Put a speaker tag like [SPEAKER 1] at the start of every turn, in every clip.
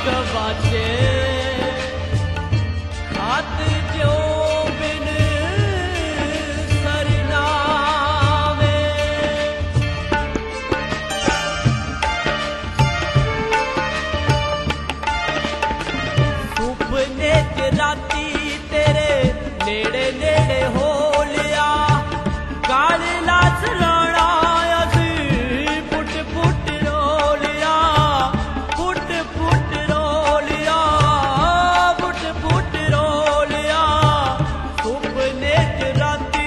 [SPEAKER 1] गवाचे खात जो बिन सरनावे सुपने च राती तेरे नेड़े नेड़े हो लिया गाल लाच राणा पुट पुट रो लिया पुट पुट रो लिया पुट पुट रो लिया सुपने च राती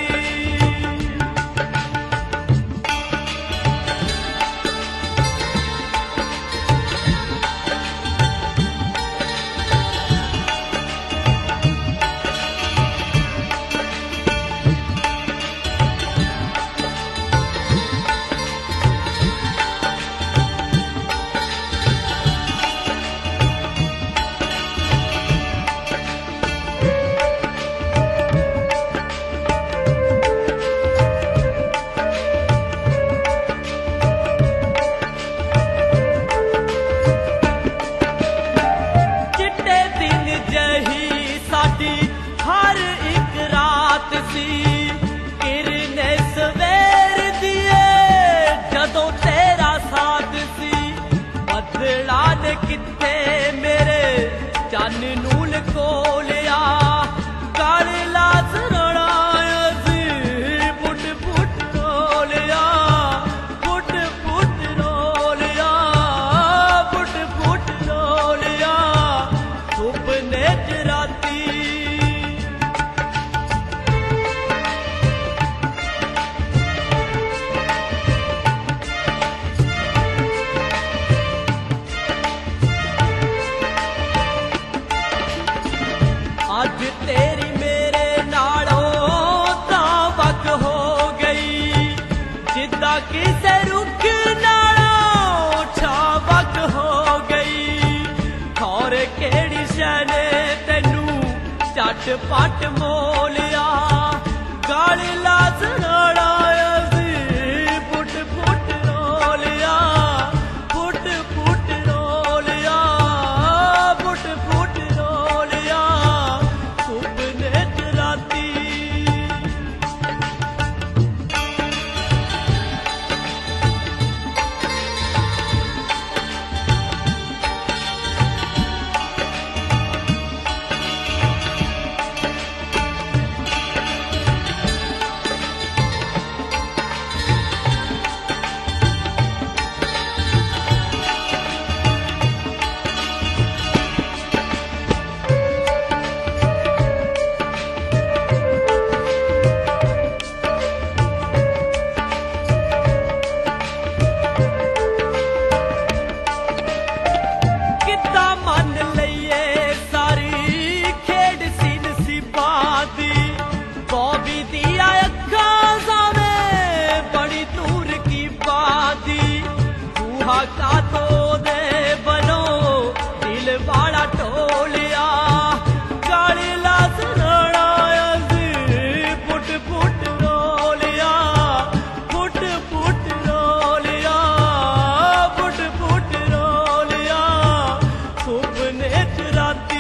[SPEAKER 1] हर एक रात सी किरने सवेर दिए जदों तेरा साथ सी बदला ने किथे मेरे चन नूल को लिया कर लास रणाया सी पुट पुट रो लिया पुट पुट रो लिया पुट पुट रो लिया सुपने च राती आज तेरी मेरे नालों तावक हो गई जिद्दा किसे रुख नालों छावक हो गई और केड़ी शैने तेनू झट पट मोलिया गाल लास रणाया सी पुट पुट रो लिया पुट पुट रो लिया पुट पुट रो लिया सुपने च राती का तो दे बनो दिल वाला टोलिया गाली लास रणाया सी पुट पुट रो लिया पुट पुट रो लिया पुट पुट रो लिया सुपने च राती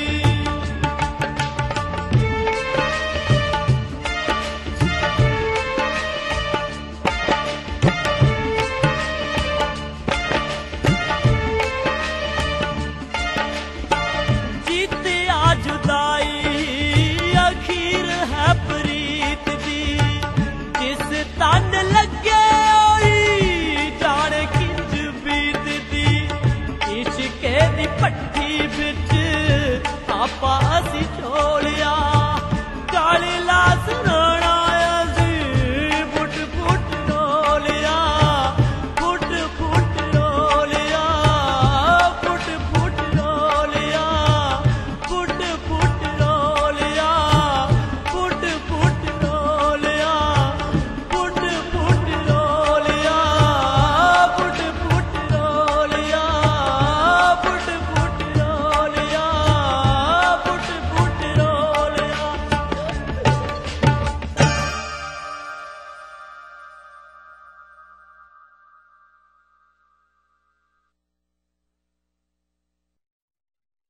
[SPEAKER 1] तन लगे जाने किंज बीत दी इश्के दी पट्टी बिच आपा असी छोड़िया